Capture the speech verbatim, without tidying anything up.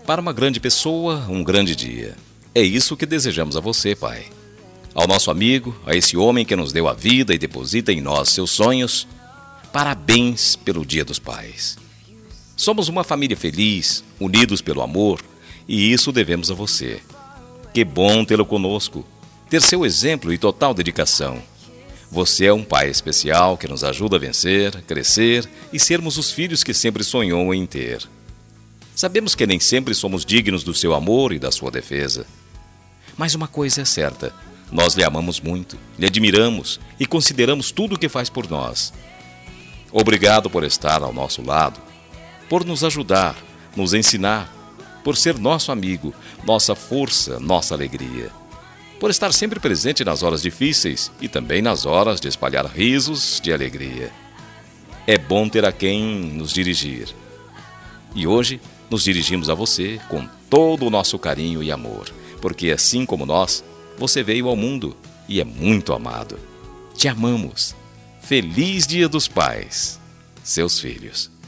Para uma grande pessoa, um grande dia. É isso que desejamos a você, Pai. Ao nosso amigo, a esse homem que nos deu a vida e deposita em nós seus sonhos, parabéns pelo Dia dos Pais. Somos uma família feliz, unidos pelo amor, e isso devemos a você. Que bom tê-lo conosco, ter seu exemplo e total dedicação. Você é um pai especial que nos ajuda a vencer, crescer e sermos os filhos que sempre sonhou em ter. Sabemos que nem sempre somos dignos do seu amor e da sua defesa. Mas uma coisa é certa, nós lhe amamos muito, lhe admiramos e consideramos tudo o que faz por nós. Obrigado por estar ao nosso lado, por nos ajudar, nos ensinar, por ser nosso amigo, nossa força, nossa alegria. Por estar sempre presente nas horas difíceis e também nas horas de espalhar risos de alegria. É bom ter a quem nos dirigir. E hoje nos dirigimos a você com todo o nosso carinho e amor, porque assim como nós, você veio ao mundo e é muito amado. Te amamos. Feliz Dia dos Pais, seus filhos.